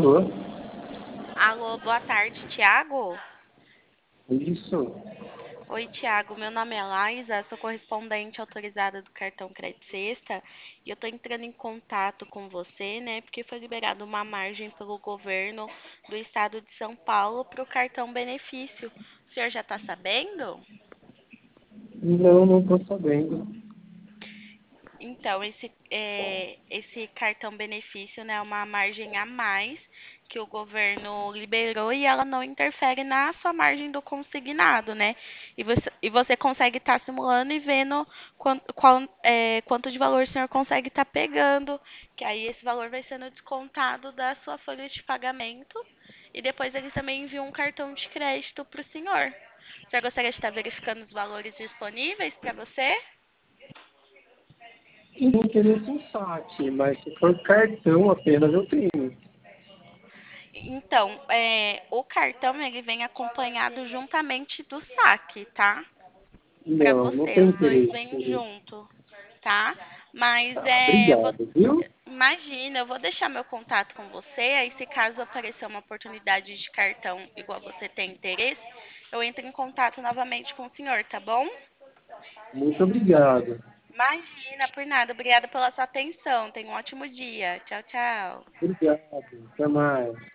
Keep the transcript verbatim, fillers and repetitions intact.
Alô? Alô, boa tarde, Tiago. Isso. Oi, Tiago. Meu nome é Laisa, sou correspondente autorizada do cartão Crédito Sexta e eu tô entrando em contato com você, né? Porque foi liberada uma margem pelo governo do estado de São Paulo para o cartão benefício. O senhor já está sabendo? Não, não tô sabendo. Então, esse, é, esse cartão benefício, né, é uma margem a mais que o governo liberou e ela não interfere na sua margem do consignado, né? E você, e você consegue estar simulando e vendo quanto, qual, é, quanto de valor o senhor consegue estar pegando, que aí esse valor vai sendo descontado da sua folha de pagamento e depois eles também enviam um cartão de crédito para o senhor. O senhor gostaria de estar verificando os valores disponíveis para você? Eu não interesse em saque, mas se for cartão apenas eu tenho. Então, é, o cartão ele vem acompanhado juntamente do saque, tá? Para Não, não você, tem os dois vêm interesse. junto, tá? Mas Tá, é, vo- obrigado, viu? imagina, eu vou deixar meu contato com você, aí se caso aparecer uma oportunidade de cartão igual você tem interesse, eu entro em contato novamente com o senhor, tá bom? Muito obrigado. Imagina, por nada. Obrigada pela sua atenção. Tenha um ótimo dia. Tchau, tchau. Obrigado. Até mais.